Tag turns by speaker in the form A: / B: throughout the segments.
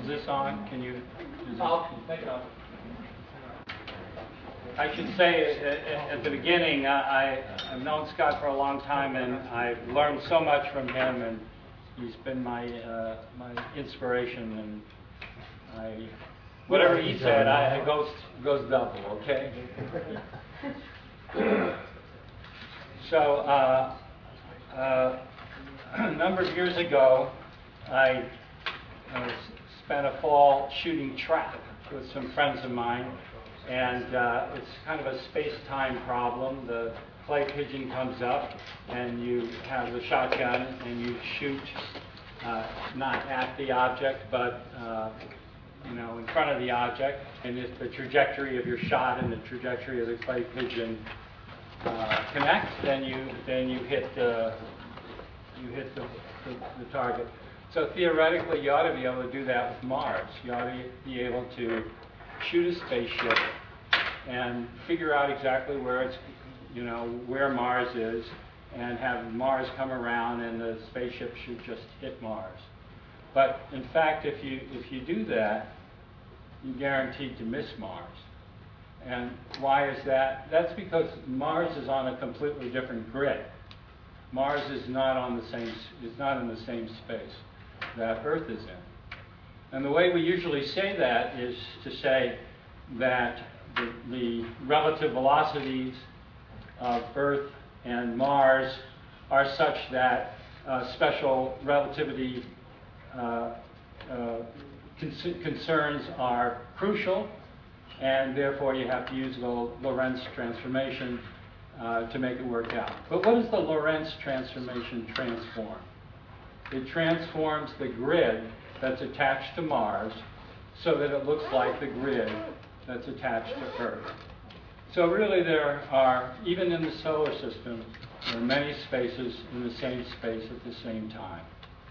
A: Is this on? Can you? I should say at the beginning, I've known Scott for a long time, and I've learned so much from him, and he's been my inspiration. And whatever he said, it goes double. Okay. So a number of years ago, I spent a fall shooting trap with some friends of mine, and it's kind of a space-time problem. The clay pigeon comes up, and you have the shotgun, and you shoot not at the object, but in front of the object. And if the trajectory of your shot and the trajectory of the clay pigeon connect, then you hit the target. So theoretically, you ought to be able to do that with Mars. You ought to be able to shoot a spaceship and figure out exactly where where Mars is, and have Mars come around, and the spaceship should just hit Mars. But in fact, if you do that, you're guaranteed to miss Mars. And why is that? That's because Mars is on a completely different grid. Mars is not in the same space that Earth is in. And the way we usually say that is to say that the relative velocities of Earth and Mars are such that special relativity concerns are crucial, and therefore you have to use the Lorentz transformation to make it work out. But what does the Lorentz transformation transform? It transforms the grid that's attached to Mars so that it looks like the grid that's attached to Earth. So really there are, even in the solar system, there are many spaces in the same space at the same time.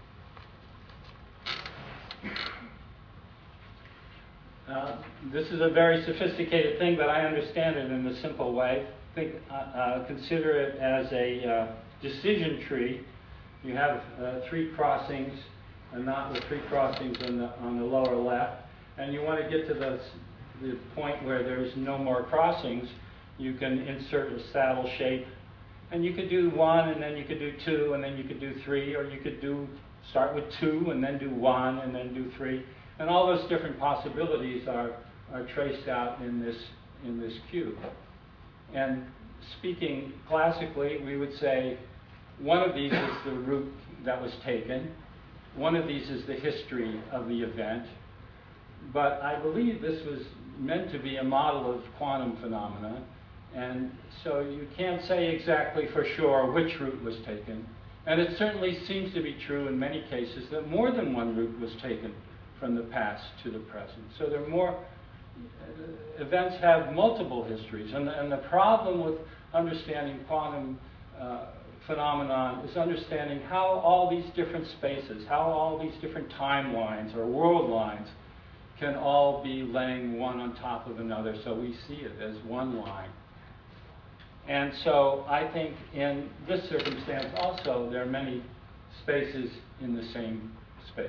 A: This is a very sophisticated thing, but I understand it in a simple way. Consider it as a decision tree. You have 3 crossings, a knot with 3 crossings on the lower left, and you want to get to the point where there's no more crossings. You can insert a saddle shape, and you could do 1, and then you could do 2, and then you could do 3, or you could start with 2, and then do 1, and then do 3. And all those different possibilities are traced out in this cube. And speaking classically, we would say one of these is the route that was taken. One of these is the history of the event. But I believe this was meant to be a model of quantum phenomena. And so you can't say exactly for sure which route was taken. And it certainly seems to be true in many cases that more than one route was taken from the past to the present. So there are more, events have multiple histories. And the problem with understanding quantum phenomenon is understanding how all these different spaces, how all these different timelines or world lines can all be laying one on top of another, so we see it as one line. And so I think in this circumstance also, there are many spaces in the same space.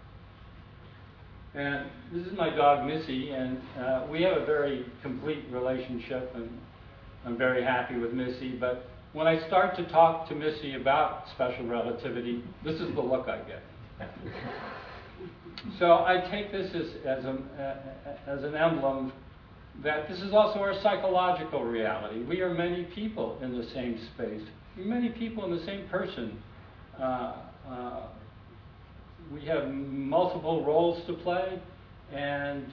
A: And this is my dog, Missy, and we have a very complete relationship, and I'm very happy with Missy. But when I start to talk to Missy about special relativity, this is the look I get. So I take this as an emblem that this is also our psychological reality. We are many people in the same space, many people in the same person. We have multiple roles to play, and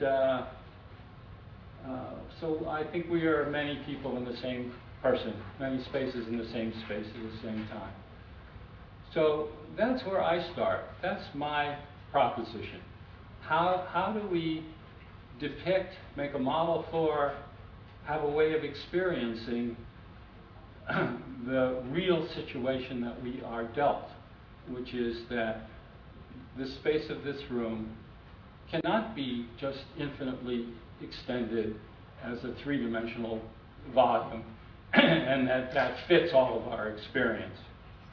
A: so I think we are many people in the same person, many spaces in the same space at the same time. So that's where I start. That's my proposition. How do we depict, make a model for, have a way of experiencing the real situation that we are dealt, which is that the space of this room cannot be just infinitely extended as a 3-dimensional volume, and that fits all of our experience.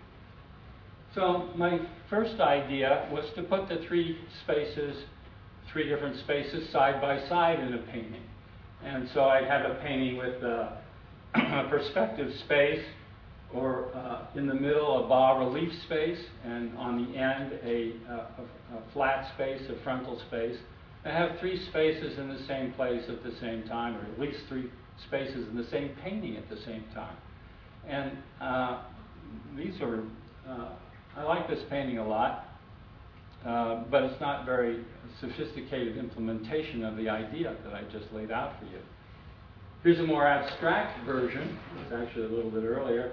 A: So my first idea was to put the 3 three different spaces side by side in a painting. And so I'd have a painting with a perspective space, or in the middle a bas-relief space, and on the end a flat space, a frontal space. I have three spaces in the same place at the same time, or at least three spaces in the same painting at the same time. And these are, I like this painting a lot, but it's not very sophisticated implementation of the idea that I just laid out for you. Here's a more abstract version. It's actually a little bit earlier.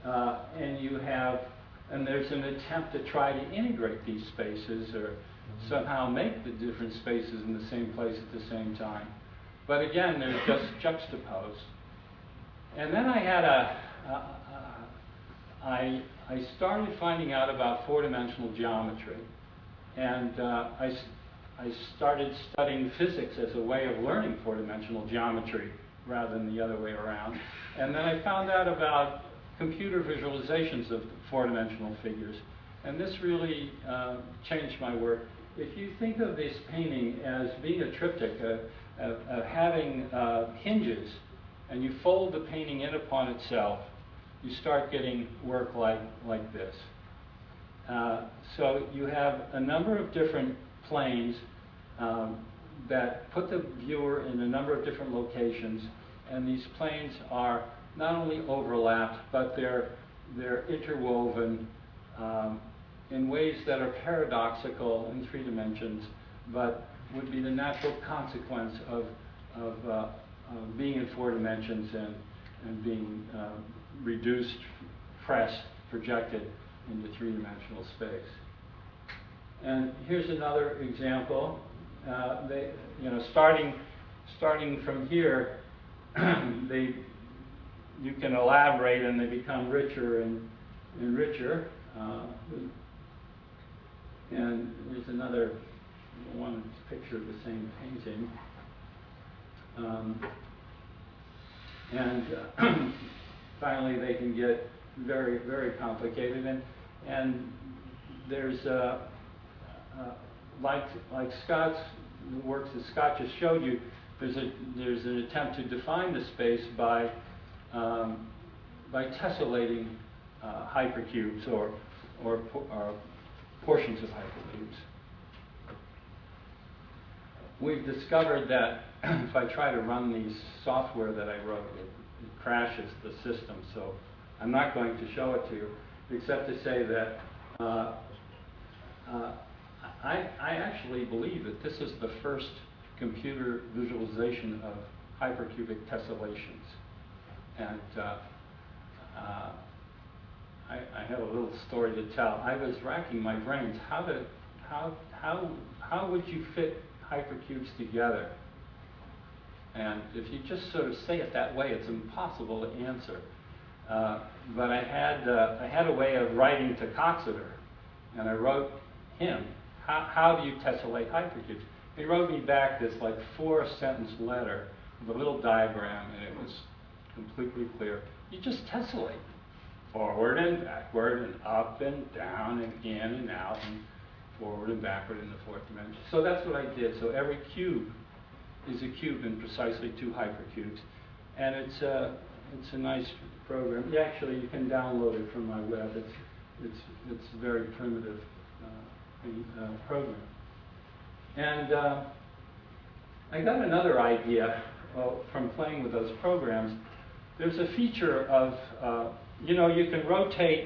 A: And there's an attempt to try to integrate these spaces or somehow make the different spaces in the same place at the same time. But again, they're just juxtaposed. And then I had I started finding out about four-dimensional geometry. And I started studying physics as a way of learning four-dimensional geometry rather than the other way around. And then I found out about computer visualizations of four-dimensional figures. And this really changed my work. If you think of this painting as being a triptych, having hinges, and you fold the painting in upon itself, you start getting work like this. So you have a number of different planes that put the viewer in a number of different locations, and these planes are not only overlapped, but they're interwoven in ways that are paradoxical in three dimensions, but would be the natural consequence of being in four dimensions and being reduced, pressed, projected into three-dimensional space. And here's another example. Starting from here, you can elaborate, and they become richer and richer. And there's another one picture of the same painting. Finally, they can get very, very complicated. And there's like Scott's works that Scott just showed you. There's an attempt to define the space by tessellating hypercubes or portions of hypercubes. We've discovered that if I try to run these software that I wrote, it crashes the system. So I'm not going to show it to you, except to say that I actually believe that this is the first computer visualization of hypercubic tessellations. And I have a little story to tell. I was racking my brains. How would you fit hypercubes together? And if you just sort of say it that way, it's impossible to answer. But I had a way of writing to Coxeter, and I wrote him, how do you tessellate hypercubes? He wrote me back this like 4-sentence letter with a little diagram, and it was completely clear. You just tessellate. Forward and backward and up and down and in and out and forward and backward in the fourth dimension. So that's what I did. So every cube is a cube in precisely 2 hypercubes. And it's a nice program. Actually, you can download it from my web. It's a very primitive program. And I got another idea from playing with those programs. There's a feature of you can rotate.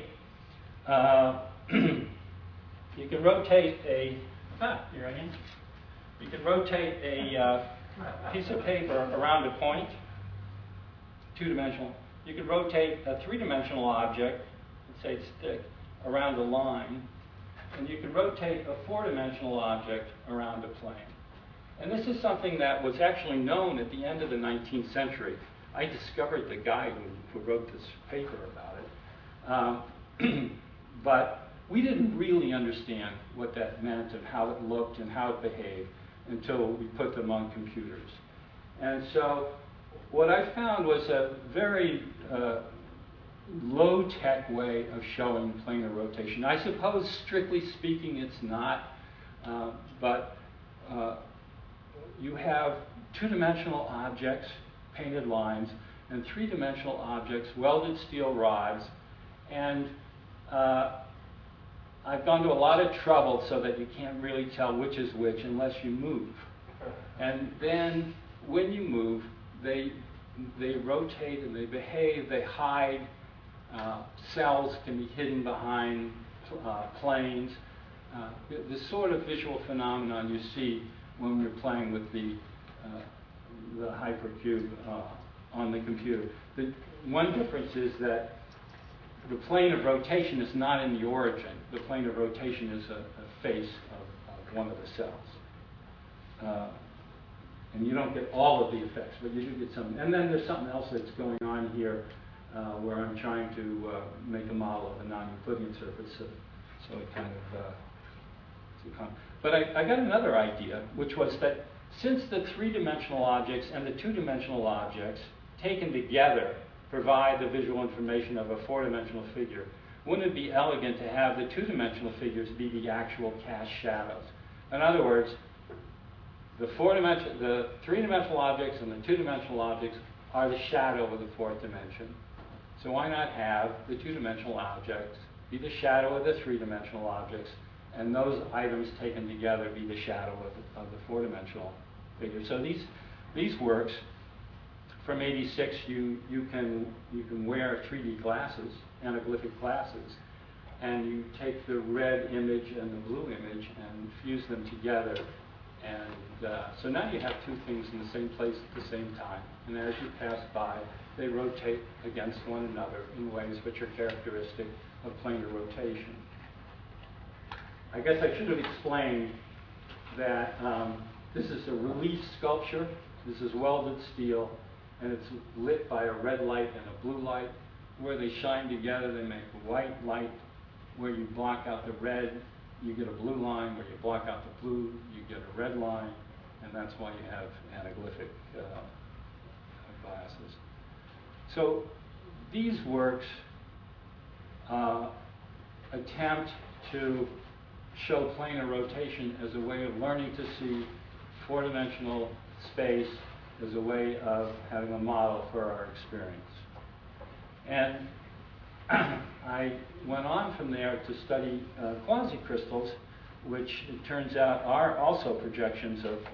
A: You can rotate a. Here I am. You can rotate a piece of paper around a point, 2-dimensional. You can rotate a 3-dimensional object, let's say it's stick, around a line, and you can rotate a 4-dimensional object around a plane. And this is something that was actually known at the end of the 19th century. I discovered the guy who wrote this paper about it. But we didn't really understand what that meant and how it looked and how it behaved until we put them on computers. And so what I found was a very low-tech way of showing planar rotation. I suppose, strictly speaking, it's not. But you have two-dimensional objects, painted lines, and three-dimensional objects, welded steel rods, and I've gone to a lot of trouble so that you can't really tell which is which unless you move. And then when you move, they rotate and they behave, they hide. Cells can be hidden behind planes. The sort of visual phenomenon you see when we're playing with the hypercube on the computer. The one difference is that the plane of rotation is not in the origin. The plane of rotation is a face of one of the cells. And you don't get all of the effects, but you do get some. And then there's something else that's going on here where I'm trying to make a model of a non-Euclidean surface. So it kind of... But I got another idea, which was that since the three-dimensional objects and the two-dimensional objects taken together provide the visual information of a four-dimensional figure, wouldn't it be elegant to have the two-dimensional figures be the actual cast shadows? In other words, the three-dimensional objects and the two-dimensional objects are the shadow of the fourth dimension. So why not have the two-dimensional objects be the shadow of the three-dimensional objects, and those items taken together be the shadow of the four-dimensional figure? So these works, from '86, you can wear 3D glasses, anaglyphic glasses, and you take the red image and the blue image and fuse them together. And so now you have two things in the same place at the same time. And as you pass by, they rotate against one another in ways which are characteristic of planar rotation. I guess I should have explained that this is a relief sculpture. This is welded steel, and it's lit by a red light and a blue light. Where they shine together, they make a white light. Where you block out the red, you get a blue line. Where you block out the blue, you get a red line. And that's why you have anaglyphic glasses. So these works attempt to show planar rotation as a way of learning to see four-dimensional space as a way of having a model for our experience. And I went on from there to study quasicrystals, which it turns out are also projections of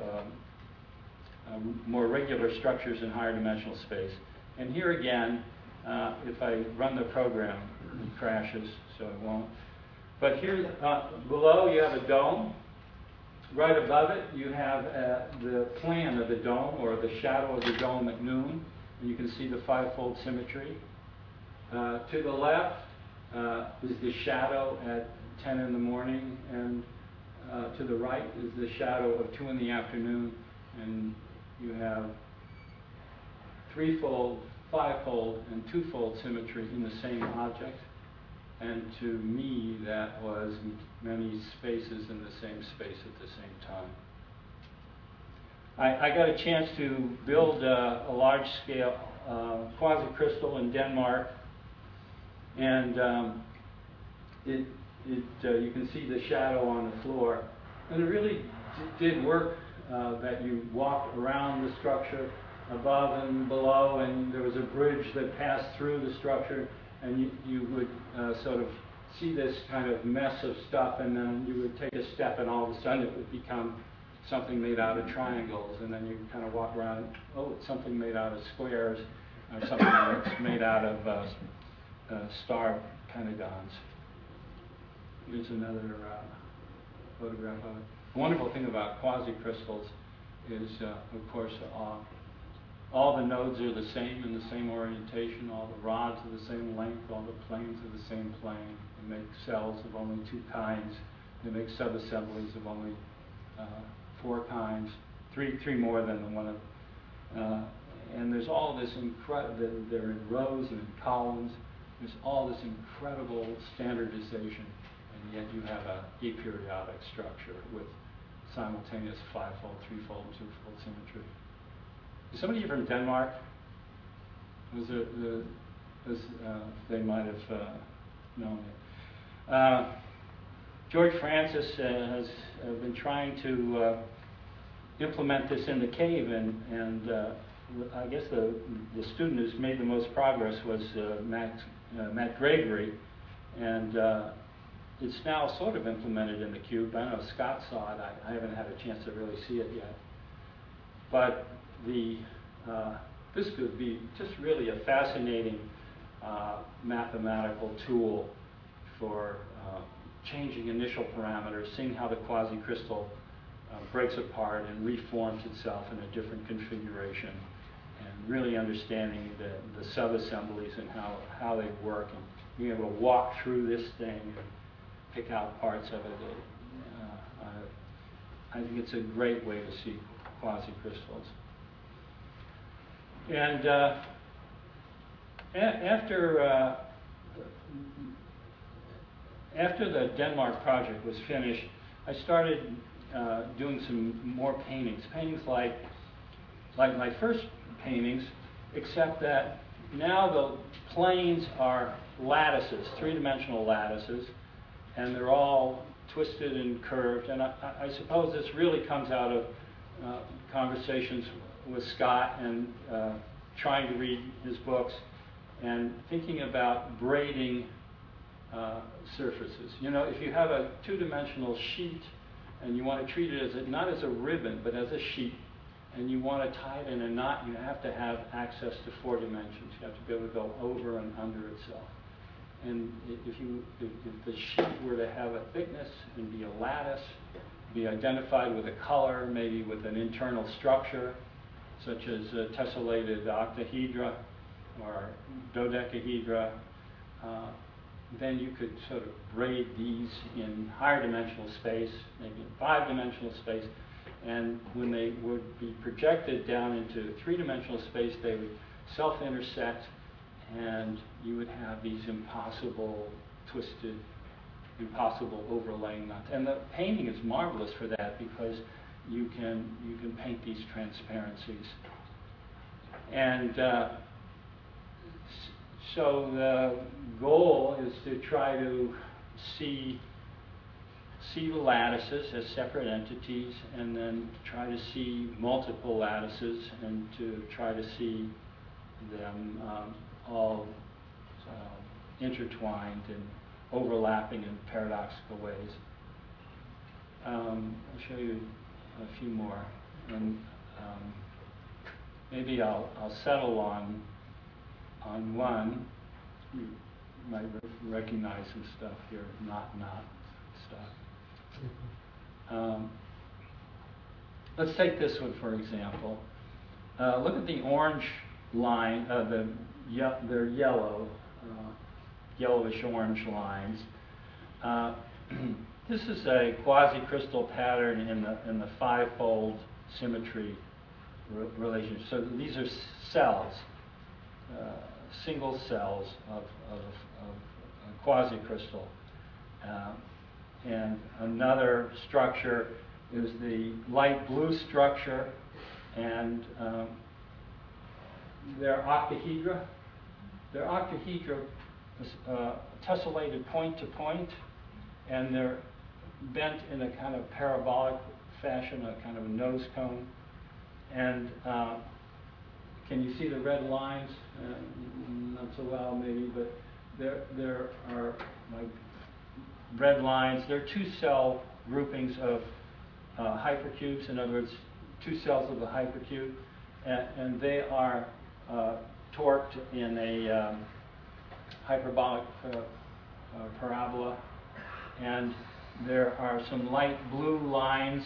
A: more regular structures in higher dimensional space. And here again, if I run the program, it crashes, so it won't. But here below you have a dome. Right above it you have the plan of the dome, or the shadow of the dome at noon. And you can see the five-fold symmetry. To the left is the shadow at 10 in the morning, and to the right is the shadow of 2 in the afternoon. And you have threefold, fivefold, and twofold symmetry in the same object. And to me, that was many spaces in the same space at the same time. I got a chance to build a large-scale quasicrystal in Denmark, and you can see the shadow on the floor. And it really did work that you walked around the structure above and below, and there was a bridge that passed through the structure, and you would sort of see this kind of mess of stuff, and then you would take a step, and all of a sudden it would become something made out of triangles, and then you kind of walk around, oh, it's something made out of squares, or something that's made out of star pentagons. Here's another photograph of it. The wonderful thing about quasicrystals is, of course, all the nodes are the same in the same orientation, all the rods are the same length, all the planes are the same plane. They make cells of only two kinds. They make subassemblies of only 4 kinds, three more than the one of, and there's all this incredible, they're in rows and in columns. There's all this incredible standardization, and yet you have a aperiodic structure with simultaneous fivefold, threefold, and twofold symmetry. Is somebody here from Denmark? They might have known it. George Francis has been trying to implement this in the cave, and I guess the student who's made the most progress was Matt Gregory, and it's now sort of implemented in the cube. I know Scott saw it. I haven't had a chance to really see it yet. But this could be just really a fascinating mathematical tool for changing initial parameters, seeing how the quasi-crystal breaks apart and reforms itself in a different configuration, and really understanding the sub-assemblies and how they work, and being able to walk through this thing and pick out parts of it. I think it's a great way to see quasi-crystals. And after the Denmark project was finished, I started doing some more paintings like my first paintings, except that now the planes are lattices, three-dimensional lattices, and they're all twisted and curved. And I suppose this really comes out of conversations with Scott and trying to read his books and thinking about braiding surfaces. You know, if you have a two-dimensional sheet and you want to treat it as not as a ribbon but as a sheet, and you want to tie it in a knot, you have to have access to 4 dimensions. You have to be able to go over and under itself. And if the sheet were to have a thickness and be a lattice, be identified with a color, maybe with an internal structure, such as a tessellated octahedra or dodecahedra, then you could sort of braid these in higher dimensional space, maybe in 5-dimensional space, and when they would be projected down into 3-dimensional space, they would self-intersect, and you would have these impossible twisted, impossible overlaying knots. And the painting is marvelous for that, because you can paint these transparencies. And so the goal is to try to see the lattices as separate entities, and then try to see multiple lattices, and to try to see them all intertwined and overlapping in paradoxical ways. I'll show you a few more, and maybe I'll settle on one. You might recognize some stuff here, not stuff. Let's take this one for example. Look at the orange line. They're yellow, yellowish orange lines. This is a quasi-crystal pattern in the five-fold symmetry relationship. So these are cells, single cells of a quasi-crystal. And another structure is the light blue structure, and they're octahedra. They're octahedra tessellated point to point, and they're bent in a kind of parabolic fashion, a kind of a nose cone. And can you see the red lines? Not so well, maybe, but there are like red lines. They're two-cell groupings of hypercubes. In other words, two cells of the hypercube, and they are torqued in a hyperbolic parabola. And there are some light blue lines.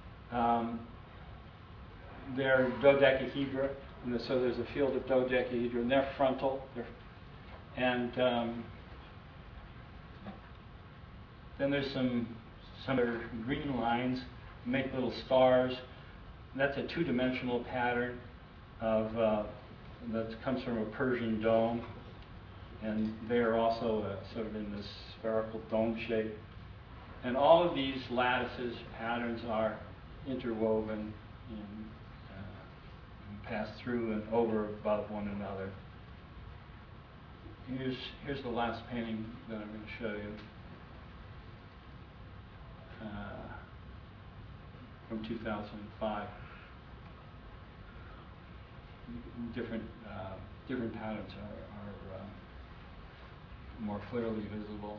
A: They're dodecahedra, and so there's a field of dodecahedra, and they're frontal. And then there's some other green lines, make little stars. That's a two-dimensional pattern of that comes from a Persian dome, and they are also sort of in this spherical dome shape. And all of these lattices, patterns, are interwoven and pass through and over above one another. Here's the last painting that I'm going to show you. from 2005. Different different patterns are more clearly visible.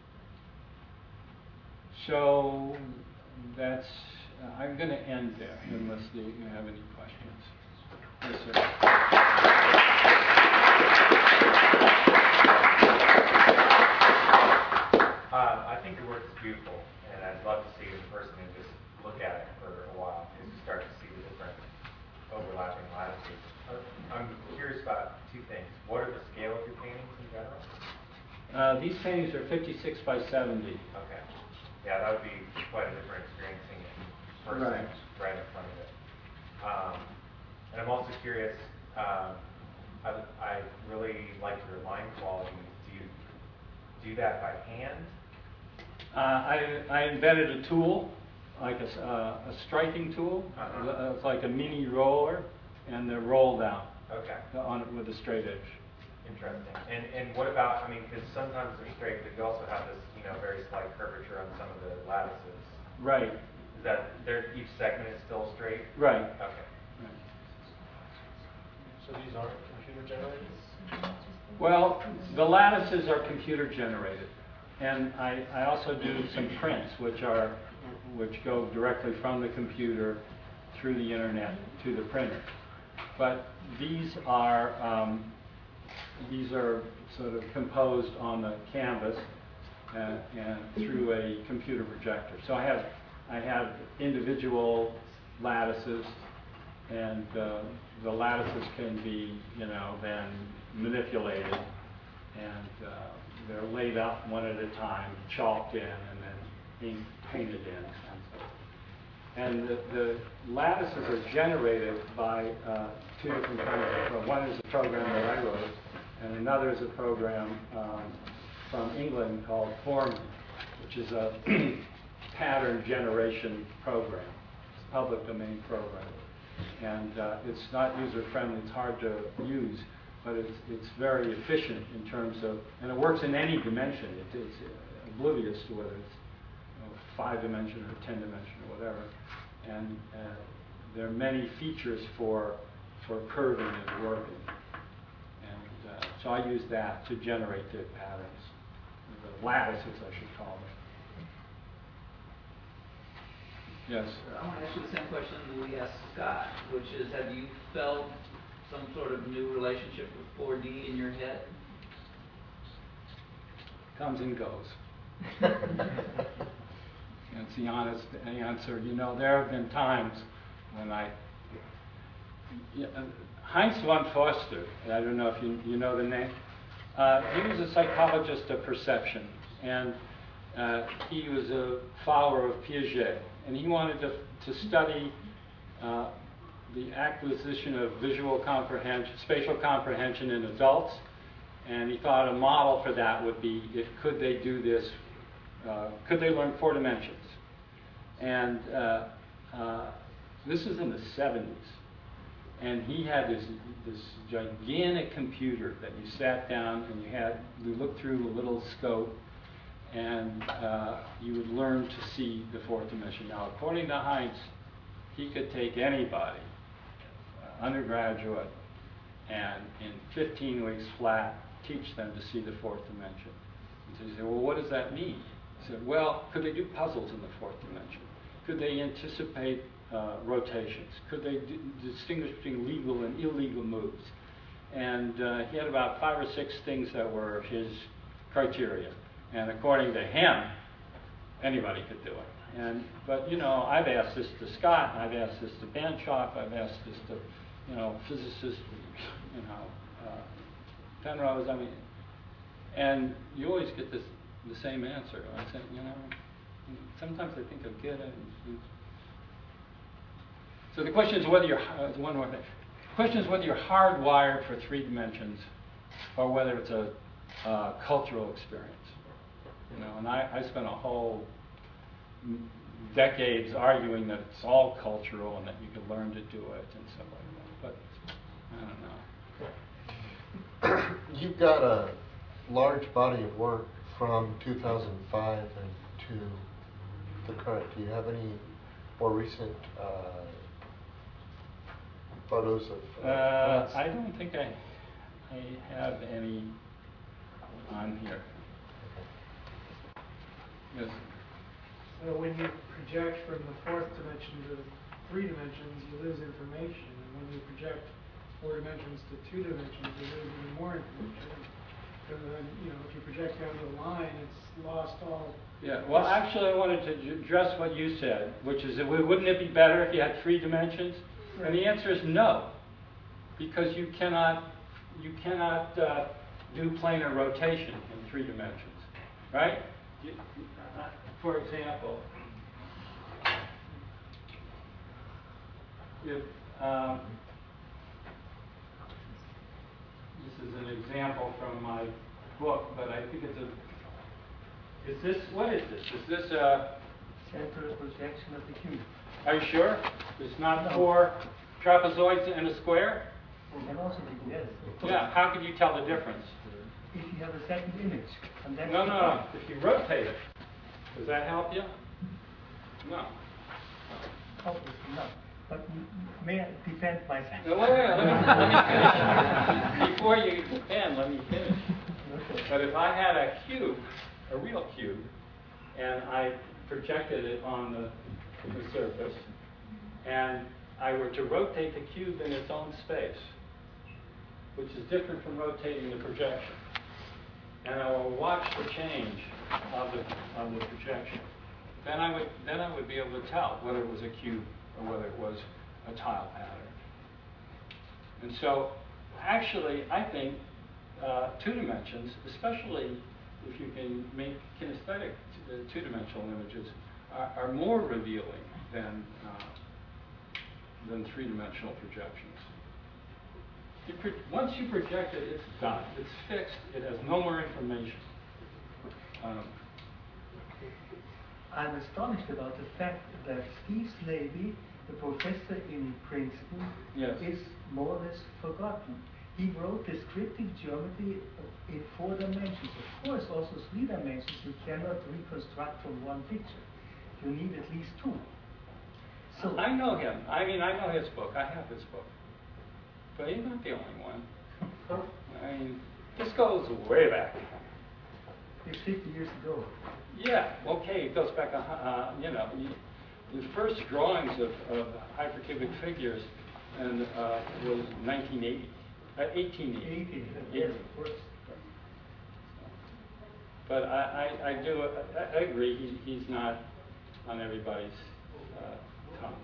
A: So that's, I'm going to end there unless you have any questions. Yes, sir.
B: I think your work is beautiful, and I'd love to see it in person and just look at it for a while and you start to see the different overlapping latitudes. I'm curious about two things. What are the scale of your paintings in general?
A: These paintings are 56 by 70.
B: Okay. Yeah, that would be quite a different experience seeing it in person, right in front of it. And I'm also curious, I really like your line quality. Do you do that by hand?
A: I invented a tool, like a striking tool. It's like a mini roller, and they're rolled out.
B: Okay.
A: On it with a straight edge.
B: Interesting. And what about, I mean, because sometimes they're straight, but you also have this, very slight curvature on some of the lattices.
A: Right.
B: Is that each segment is still straight?
A: Right.
B: Okay.
A: Right.
C: So these aren't computer generated?
A: Well, the lattices are computer generated, and I also do some prints, which go directly from the computer through the internet to the printer. But these are sort of composed on the canvas and through a computer projector. So I have individual lattices, and the lattices can be then manipulated, and they're laid up one at a time, chalked in, and then ink painted in. And the lattices are generated by two different programs. One is a program that I wrote, and another is a program from England called Form, which is a pattern generation program. It's a public domain program. And it's not user-friendly, it's hard to use, but it's very efficient in terms of, and it works in any dimension. It's oblivious to whether it's 5-dimension or 10-dimension or whatever. And there are many features for curving and warping. And so I use that to generate the patterns, the lattices, I should call them. Yes?
D: I want to ask you the same question that we asked Scott, which is, have you felt some sort of new relationship with 4D in your head?
A: Comes and goes. That's the honest answer. There have been times when Heinz von Foster, I don't know if you know the name, he was a psychologist of perception, and he was a follower of Piaget, and he wanted to study the acquisition of visual comprehension, spatial comprehension in adults, and he thought a model for that would be, could they do this, could they learn 4 dimensions? And this is in the 70s. And he had this gigantic computer that you sat down and you looked through a little scope, and you would learn to see the 4th dimension. Now, according to Heinz, he could take anybody, undergraduate, and in 15 weeks flat, teach them to see the 4th dimension. And so he said, well, what does that mean? He said, well, could they do puzzles in the 4th dimension? Could they anticipate rotations? Could they distinguish between legal and illegal moves? And he had about 5 or 6 things that were his criteria. And according to him, anybody could do it. But I've asked this to Scott, and I've asked this to Banchoff, I've asked this to physicists, Penrose. And you always get the same answer. I said, sometimes I think I get it. So the question is whether one more thing. The question is whether you're hardwired for 3 dimensions, or whether it's a cultural experience. And I spent a whole decades arguing that it's all cultural and that you can learn to do it and stuff like that. But I don't know.
E: You've got a large body of work from 2005 and to the current. Do you have any more recent photos of plants?
A: I don't think I have any on here. Yes.
F: So when you project from the fourth dimension to 3 dimensions, you lose information. And when you project 4 dimensions to 2 dimensions, you lose even more information. And then, if you project down to the line, it's lost all.
A: Yeah, well, actually, I wanted to address what you said, which is that wouldn't it be better if you had 3 dimensions?
F: Right.
A: And the answer is no, because you cannot do planar rotation in 3 dimensions, right? For example, if this is an example from my book, but I think what is this? Is this a
G: Central projection of the cube.
A: Are you sure? It's not 4 trapezoids and a square?
G: It can also be, yes. Of course.
A: Yeah, how can you tell the difference?
G: If you have a second image. And that's
A: No. If you rotate it, does that help you? No.
G: Obviously not. But may I defend myself?
A: No, wait, let me finish. Before you defend, let me finish.
G: Okay.
A: But if I had a cube, a real cube, and I projected it on the surface, and I were to rotate the cube in its own space, which is different from rotating the projection, and I will watch the change of the projection, then I would be able to tell whether it was a cube or whether it was a tile pattern. And so, actually, I think 2 dimensions, especially if you can make kinesthetic 2-dimensional images, are more revealing than 3-dimensional projections. Once you project it, it's done. It's fixed. It has no more information.
G: I'm astonished about the fact that Steve Slavey, the professor in Princeton,
A: Yes.
G: is more or less forgotten. He wrote descriptive geometry in 4 dimensions. Of course, also 3 dimensions you cannot reconstruct from one picture. You need at least 2. So
A: I know him. I know his book. I have his book. But he's not the only one. I mean, this goes way back.
G: it's 50 years ago.
A: Yeah, okay, it goes back, the first drawings of hypercubic figures was 1980, 1880.
G: 80, yes, of course.
A: But I agree, he's not on everybody's tongue.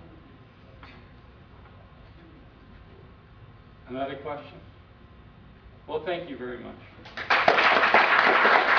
A: Another question? Well, thank you very much.